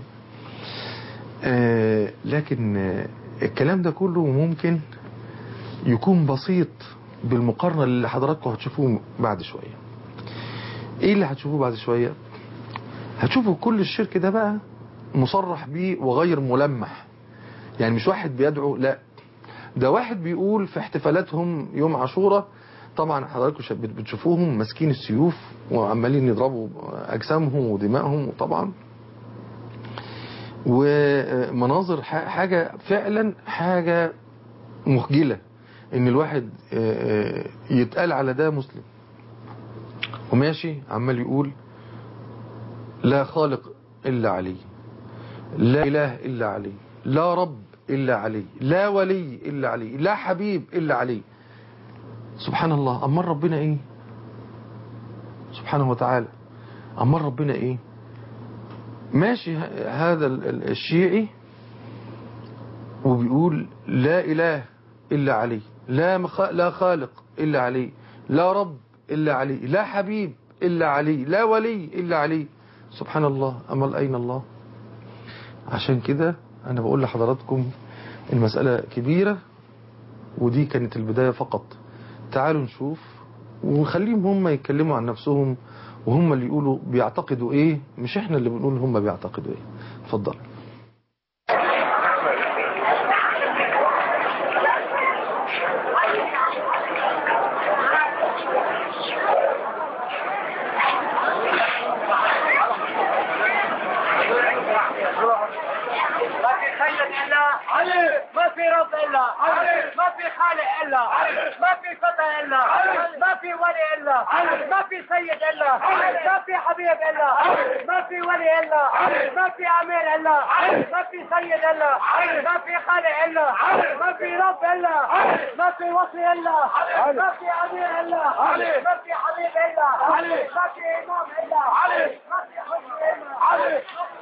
لكن الكلام ده كله ممكن يكون بسيط بالمقارنة اللي حضراتكم هتشوفوه بعد شوية. ايه اللي هتشوفوه بعد شوية؟ هتشوفوا كل الشرك ده بقى مصرح بيه وغير ملمح. يعني مش واحد بيدعو، لا، ده واحد بيقول في احتفالاتهم يوم عاشوراء. طبعا حضراتكم بتشوفوهم ماسكين السيوف وعمالين يضربوا اجسامهم ودمائهم، وطبعا ومناظر حاجة فعلا حاجة مخجلة ان الواحد يتقال على ده مسلم وماشي عمال يقول لا خالق إلا علي، لا إله إلا علي، لا رب إلا علي، لا ولي إلا علي، لا حبيب إلا علي. سبحان الله. أمر ربنا إيه سبحانه وتعالى؟ أمر ربنا إيه؟ ماشي هذا الشيعي وبيقول لا إله إلا علي، لا خالق إلا علي، لا رب إلا علي، لا حبيب إلا علي، لا ولي إلا علي. سبحان الله. أمال أين الله؟ عشان كده أنا بقول لحضراتكم المسألة كبيرة، ودي كانت البداية فقط. تعالوا نشوف وخليهم هم يتكلموا عن نفسهم، وهم اللي يقولوا بيعتقدوا إيه، مش إحنا اللي بنقول هم بيعتقدوا إيه. اتفضل. ما في رب إلا ما في خالق إلا ما في فتى إلا ما في ولي إلا ما في سيد إلا ما في حبيب إلا ما في ولي إلا ما في أمير إلا ما في سيد إلا ما في خالق إلا ما في رب إلا ما في وصي إلا ما في أمير إلا ما في حبيب إلا ما في إمام إلا ما في حكم إلا.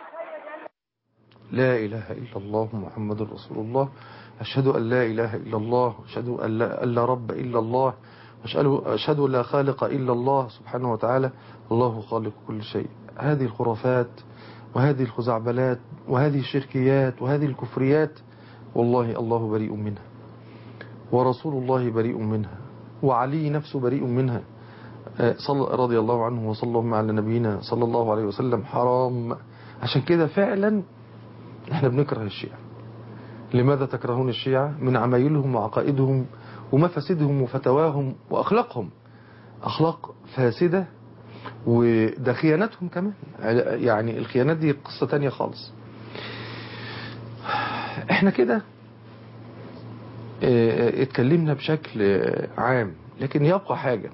لا إله إلا الله محمد رسول الله. أشهد أن لا إله إلا الله، أشهد أن لا رب إلا الله، أشهد أن لا خالق إلا الله سبحانه وتعالى. الله خالق كل شيء. هذه الخرافات وهذه الخزعبلات وهذه الشركيات وهذه الكفريات والله الله بريء منها، ورسول الله بريء منها، وعلي نفسه بريء منها رضي الله عنه وصلى الله على نبينا صلى الله عليه وسلم حرام. عشان كده فعلا احنا بنكره الشيعة. لماذا تكرهون الشيعة؟ من عمايلهم وعقائدهم ومفاسدهم وفتواهم وأخلاقهم، أخلاق فاسدة، وده خيانتهم كمان. يعني الخيانات دي قصة تانية خالص. احنا كده اتكلمنا بشكل عام، لكن يبقى حاجة.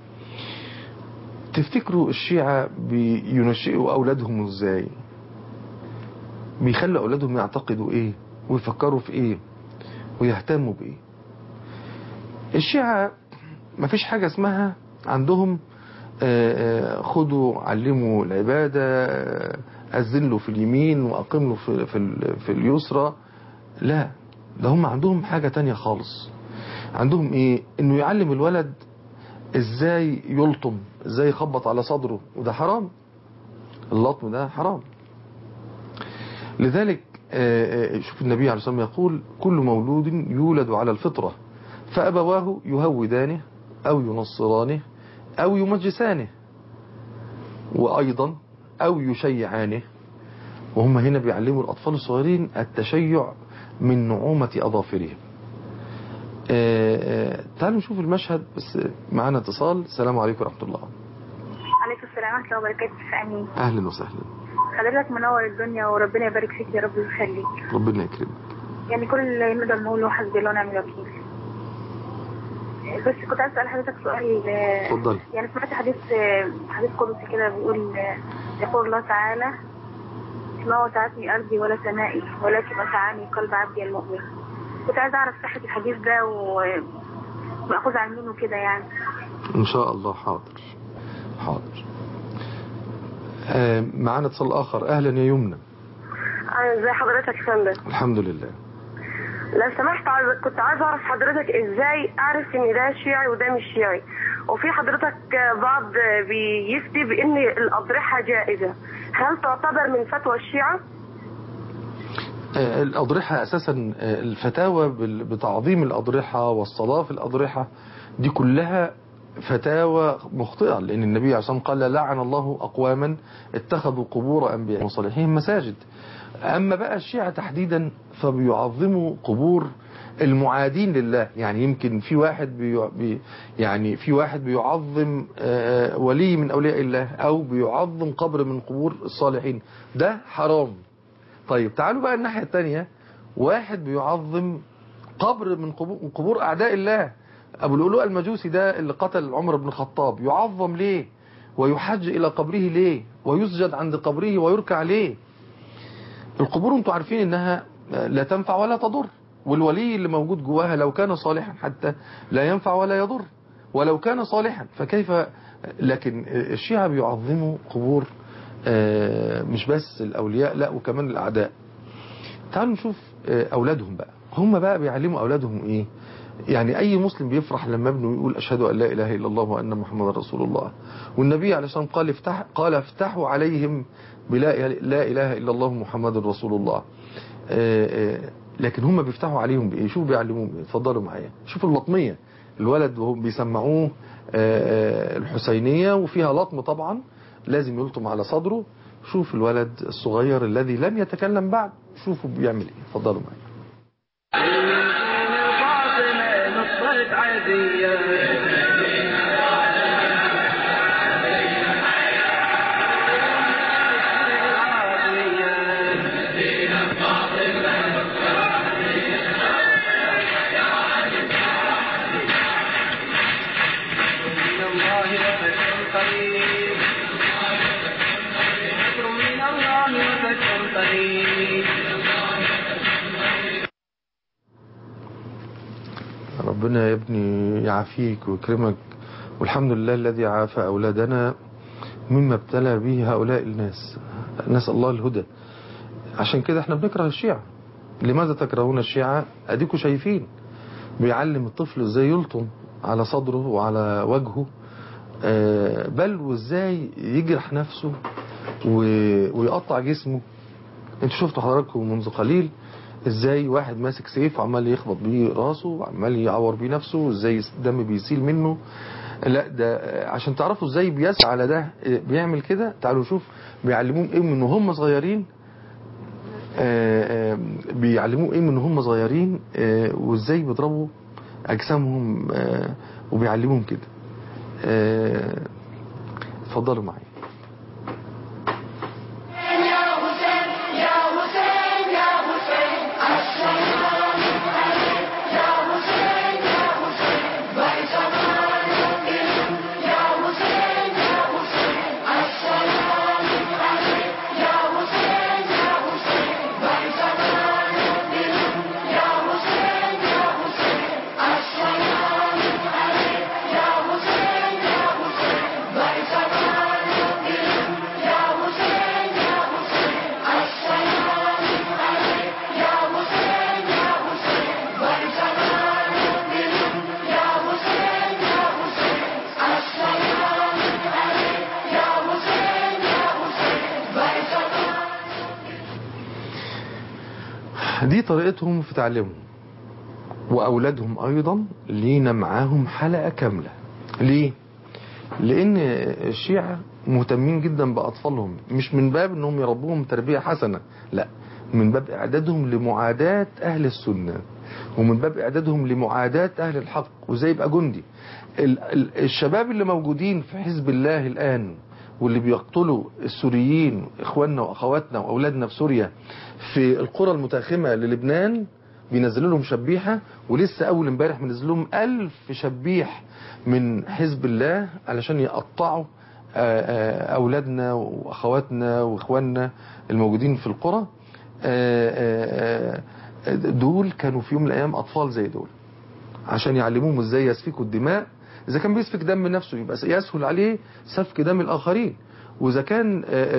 تفتكروا الشيعة بينشئوا أولادهم ازاي؟ بيخلوا أولادهم يعتقدوا ايه ويفكروا في ايه ويهتموا بايه؟ الشيعة مفيش حاجة اسمها عندهم خدوا علموا العبادة، أذن له في اليمين وأقم له في اليسرى. لا، ده هم عندهم حاجة تانية خالص. عندهم ايه؟ انه يعلم الولد ازاي يلطم، ازاي يخبط على صدره، وده حرام. اللطم ده حرام. لذلك شوف النبي عليه الصلاة والسلام يقول كل مولود يولد على الفطرة فأبواه يهودانه أو ينصرانه أو يمجسانه، وأيضا أو يشيعانه. وهم هنا بيعلموا الأطفال الصغيرين التشيع من نعومة أظافرهم. تعالوا نشوف المشهد، بس معنا اتصال. السلام عليكم ورحمة الله. عليكم السلام ورحمة الله وبركاته. أمين. أهلا وسهلا. حضرتك منور الدنيا وربنا يبارك فيك يا رب ويخليك. ربنا يكرمك. يعني كل اللي نقدر نقوله حسبي الله ونعم الوكيل. بس كنت عايز أسأل حضرتك سؤال. اتفضل. يعني سمعت حديث قدسي كده بيقول يقول الله تعالى ما وسعتني أرضي ولا سمائي ولكن وسعني قلب عبدي المؤمن. كنت عايز أعرف صحة الحديث ده ومأخوذ عن مين وكده يعني. إن شاء الله. حاضر حاضر. معانا اتصال آخر. أهلا يا يمنى. ازي حضرتك يا فندم؟ الحمد لله. لو سمحت كنت عايز اعرف حضرتك ازاي اعرف ان ده شيعي وده مش شيعي. وفي حضرتك بعض بيفتي بان الاضرحه جائزه، هل تعتبر من فتوى الشيعه؟ الأضرحة أساسا الفتاوى بتعظيم الأضرحة والصلاة في الأضرحة دي كلها فتاوى مخطئة، لأن النبي عليه الصلاة والسلام قال لعن الله أقواما اتخذوا قبور أنبياء وصالحين مساجد. أما بقى الشيعة تحديدا فبيعظموا قبور المعادين لله. يعني يمكن في واحد بيعظم ولي من أولياء الله أو بيعظم قبر من قبور الصالحين، ده حرام. طيب تعالوا بقى الناحية الثانية، واحد بيعظم قبر من قبور أعداء الله. أبو لؤلؤ المجوسي ده اللي قتل عمر بن الخطاب يعظم ليه؟ ويحج إلى قبره ليه؟ ويسجد عند قبره ويركع ليه؟ القبور انتوا عارفين انها لا تنفع ولا تضر، والولي اللي موجود جواها لو كان صالحا حتى لا ينفع ولا يضر، ولو كان صالحا فكيف. لكن الشيعة بيعظموا قبور مش بس الأولياء، لا وكمان الأعداء. تعالوا نشوف أولادهم بقى. هم بقى بيعلموا أولادهم إيه؟ يعني أي مسلم بيفرح لما ابنه يقول أشهد أن لا إله إلا الله وأن محمد رسول الله. والنبي عليه الصلاة والسلام قال افتحوا عليهم بلا إله إلا الله محمد رسول الله. لكن هم بيفتحوا عليهم بإيه؟ شوفوا بيعلموهم بإيه؟ اتفضلوا معايا. شوفوا اللطمية. الولد وهم بيسمعوه الحسينية وفيها لطم طبعا، لازم يلطم على صدره. شوف الولد الصغير الذي لم يتكلم بعد، شوفوا بيعمل ايه. اتفضلوا معايا. ربنا يا ابني يعافيك ويكرمك، والحمد لله الذي عافى أولادنا مما ابتلى به هؤلاء الناس. نسأل الله الهدى. عشان كده احنا بنكره الشيعة. لماذا تكرهون الشيعة؟ اديكوا شايفين بيعلم الطفل ازاي يلطم على صدره وعلى وجهه، بل وازاي يجرح نفسه ويقطع جسمه. انتوا شفتوا حضراتكم منذ قليل ازاي واحد ماسك سيف وعمال يخبط بيه راسه وعمال يعور بيه نفسه، ازاي الدم بيسيل منه. لا ده عشان تعرفوا ازاي بيسعى على ده بيعمل كده. تعالوا نشوف بيعلموهم ايه من هم صغيرين، بيعلموه ايه من هم صغيرين، وازاي بيضربوا اجسامهم وبيعلموهم كده. اتفضلوا معايا. دي طريقتهم في تعليمهم، وأولادهم أيضا لينا معاهم حلقة كاملة. ليه؟ لأن الشيعة مهتمين جدا بأطفالهم، مش من باب أنهم يربوهم تربية حسنة، لا، من باب إعدادهم لمعاداة أهل السنة، ومن باب إعدادهم لمعاداة أهل الحق، وزي يبقى جندي. الشباب اللي موجودين في حزب الله الآن واللي بيقتلوا السوريين إخواننا وأخواتنا وأولادنا في سوريا في القرى المتاخمة للبنان، بينزلوا لهم شبيحة، ولسه أول امبارح بينزلوا لهم 1000 شبيح من حزب الله علشان يقطعوا أولادنا وأخواتنا وإخواننا الموجودين في القرى. دول كانوا في يوم من الأيام أطفال زي دول، عشان يعلموهم ازاي يسفكوا الدماء. إذا كان بيسفك دم نفسه يبقى يسهل عليه سفك دم الآخرين، وإذا كان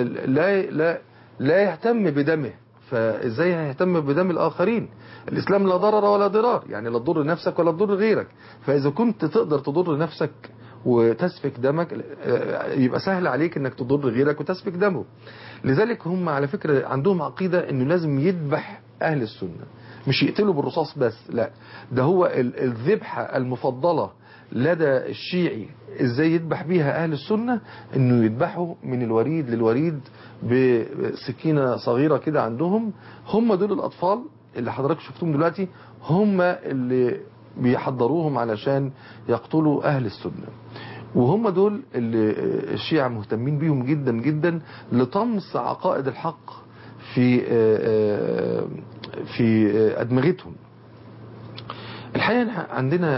لا يهتم بدمه فإزاي هيهتم بدم الآخرين؟ الإسلام لا ضرر ولا ضرار، يعني لا تضر نفسك ولا تضر غيرك. فإذا كنت تقدر تضر نفسك وتسفك دمك يبقى سهل عليك انك تضر غيرك وتسفك دمه. لذلك هم على فكرة عندهم عقيدة انه لازم يذبح اهل السنة، مش يقتلوا بالرصاص بس، لا، ده هو الذبحة المفضلة لدى الشيعي ازاي يذبح بيها اهل السنة، انه يذبحوا من الوريد للوريد بسكينة صغيرة كده عندهم. هم دول الاطفال اللي حضرتك شفتهم دلوقتي، هم اللي بيحضروهم علشان يقتلوا اهل السنة، وهم دول اللي الشيعة مهتمين بيهم جدا جدا لطمس عقائد الحق في أدمغتهم. الحقيقة عندنا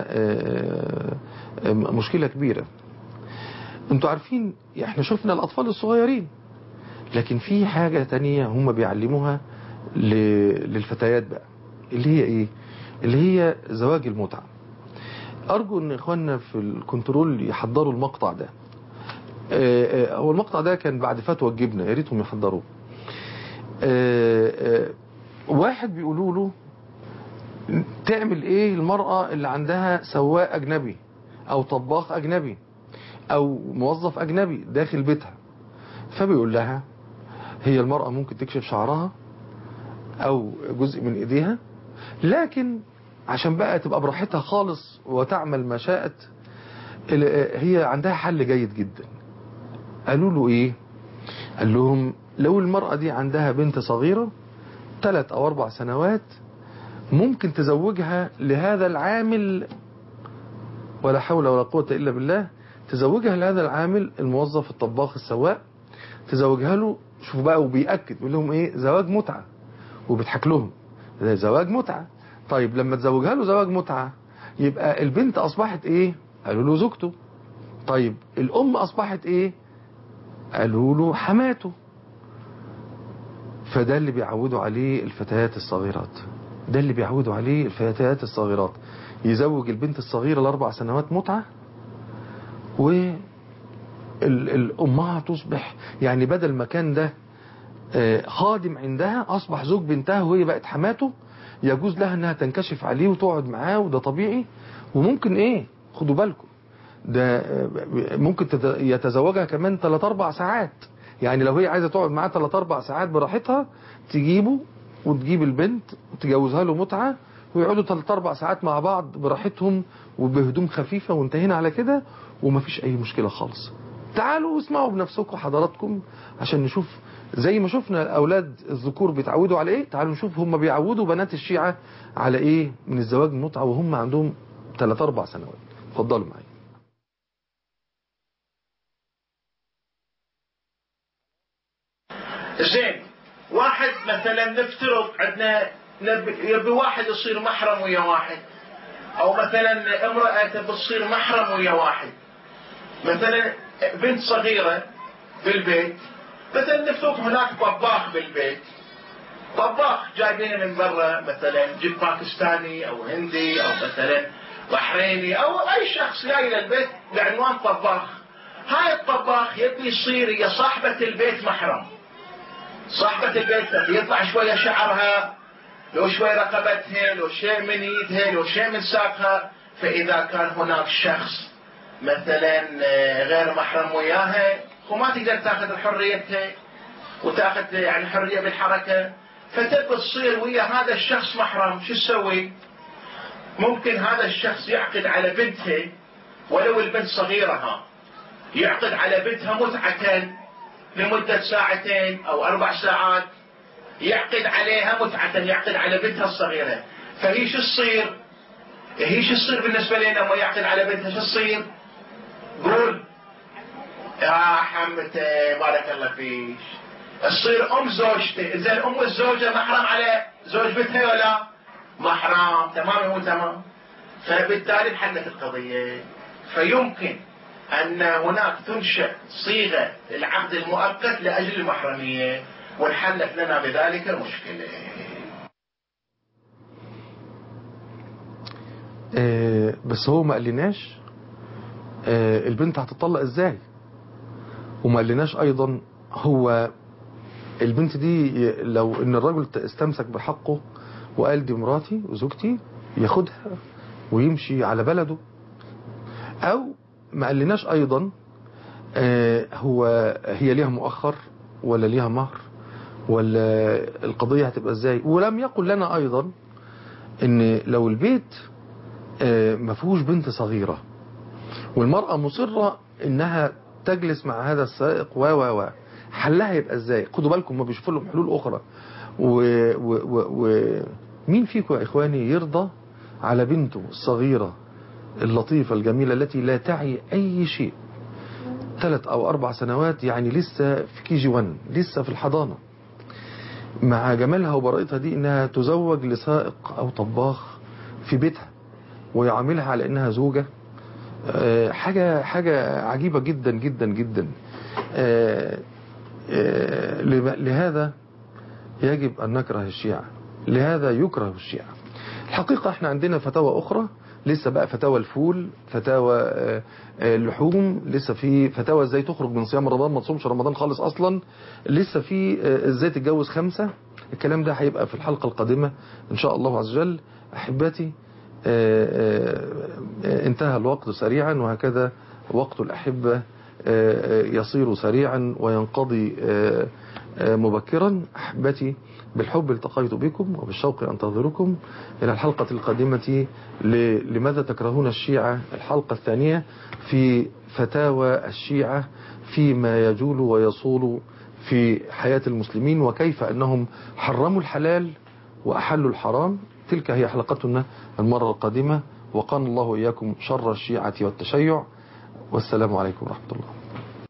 مشكلة كبيرة. انتوا عارفين احنا شفنا الأطفال الصغيرين، لكن في حاجة تانية هم بيعلموها للفتيات بقى، اللي هي ايه؟ اللي هي زواج المتعة. أرجو أن إخواننا في الكنترول يحضروا المقطع ده. هو المقطع ده كان بعد فتوى الجبنة، يا ريتهم يحضروه. واحد بيقولوا له تعمل إيه المرأة اللي عندها سواق أجنبي أو طباخ أجنبي أو موظف أجنبي داخل بيتها؟ فبيقول لها هي المرأة ممكن تكشف شعرها أو جزء من إيديها، لكن عشان بقى تبقى براحتها خالص وتعمل ما شاءت، هي عندها حل جيد جدا. قالوا له ايه؟ قال لهم لو المرأة دي عندها بنت صغيرة 3 أو 4 سنوات، ممكن تزوجها لهذا العامل، ولا حول ولا قوة إلا بالله، تزوجها لهذا العامل الموظف الطباخ السواق، تزوجها له. شوفوا بقى، وبيأكد بيقول لهم ايه؟ زواج متعة، وبيضحك لهم ده زواج متعة. طيب لما تزوجها له زواج متعة يبقى البنت أصبحت إيه؟ قالوا له زوجته. طيب الأم أصبحت إيه؟ قالوا له حماته. فده اللي بيعودوا عليه الفتيات الصغيرات، ده اللي بيعودوا عليه الفتيات الصغيرات، يزوج البنت الصغيرة ل4 سنوات متعة، والأمها تصبح يعني بدل ما كان ده خادم عندها أصبح زوج بنتها وهي بقت حماته. يجوز لها انها تنكشف عليه وتقعد معاه، وده طبيعي. وممكن ايه؟ خدوا بالكم، ده ممكن يتزوجها كمان 3-4 ساعات. يعني لو هي عايزة تقعد معاه 3-4 ساعات براحتها، تجيبه وتجيب البنت وتجوزها له متعة ويقعدوا 3-4 ساعات مع بعض براحتهم وبهدوم خفيفة وانتهينا على كده ومفيش أي مشكلة خالص. تعالوا واسمعوا بنفسكم حضراتكم عشان نشوف زي ما شفنا أولاد الذكور بيتعودوا على إيه، تعالوا نشوف هم بيعودوا بنات الشيعة على إيه من الزواج متعة وهم عندهم 3-4 سنوات. اتفضلوا معي. زين، واحد مثلا نفترض عندنا يبي واحد يصير محرم ويا واحد، او مثلا امرأة تبي تصير محرم ويا واحد، مثلا بنت صغيرة بالبيت، مثلا نفترض هناك طباخ بالبيت، طباخ جايبينه من برا مثلا جيب باكستاني او هندي او مثلا بحريني او اي شخص جاي للبيت بعنوان طباخ. هاي الطباخ يبي يصير هي صاحبة البيت محرم، صاحبة البيت يطلع شوية شعرها، لو شوي رقبتها، لو شيء من يدها، لو شيء من ساقها. فإذا كان هناك شخص مثلا غير محرم وياها وما تقدر تاخذ حريتها وتاخذ يعني حرية بالحركة، فتبى تصير ويا هذا الشخص محرم، شو تسوي؟ ممكن هذا الشخص يعقد على بنتها ولو البنت صغيرة، يعقد على بنتها متعة لمدة 2 أو 4 ساعات، يعقد عليها متعة، يعقد على بنتها الصغيرة. فهي شو تصير؟ هي شو تصير بالنسبة لنا لما يعقد على بنتها؟ شو تصير؟ قول يا حمته بارك الله فيك. تصير أم زوجته. إذا الأم الزوجة محرم على زوج بنتها ولا محرم؟ تمام مو تمام؟ فبالتالي انحلت القضية. فيمكن أن هناك تنشأ صيغة العقد المؤقت لأجل المحرمية وانحلت لنا بذلك المشكلة. بس هو ما قالناش البنت هتطلق ازاي، وما قالناش ايضا هو البنت دي لو ان الرجل استمسك بحقه وقال دي مراتي وزوجتي ياخدها ويمشي على بلده، او ما قالناش ايضا هو هي ليها مؤخر ولا ليها مهر ولا القضية هتبقى ازاي. ولم يقل لنا ايضا ان لو البيت ما فيهوش بنت صغيرة والمرأة مصرة انها تجلس مع هذا السائق و حلها يبقى ازاي. خدوا بالكم ما بيشوفوا لهم حلول اخرى. ومين فيكم يا اخواني يرضى على بنته الصغيرة اللطيفة الجميلة التي لا تعي اي شيء، 3 أو 4 سنوات، يعني لسه في KG1، لسه في الحضانة، مع جمالها وبراءتها دي انها تزوج لسائق او طباخ في بيتها ويعاملها على انها زوجة؟ حاجة عجيبة جدا جدا جدا. لهذا يجب ان نكره الشيعة، لهذا يكره الشيعة. الحقيقة احنا عندنا فتاوى اخرى لسه بقى، فتاوى الفول، فتاوى اللحوم، لسه في فتاوى ازاي تخرج من صيام رمضان ما تصومش رمضان خالص اصلا، لسه في ازاي تتجوز 5. الكلام ده هيبقى في الحلقة القادمة ان شاء الله عز وجل. احبتي انتهى الوقت سريعا، وهكذا وقت الأحبة يصير سريعا وينقضي مبكرا. أحبتي بالحب التقيت بكم وبالشوق أنتظركم إلى الحلقة القادمة لماذا تكرهون الشيعة، الحلقة الثانية في فتاوى الشيعة فيما يجول ويصول في حياة المسلمين وكيف أنهم حرموا الحلال وأحلوا الحرام. تلك هي حلقتنا المرة القادمة، وقانا الله وإياكم شر الشيعة والتشيع، والسلام عليكم ورحمة الله.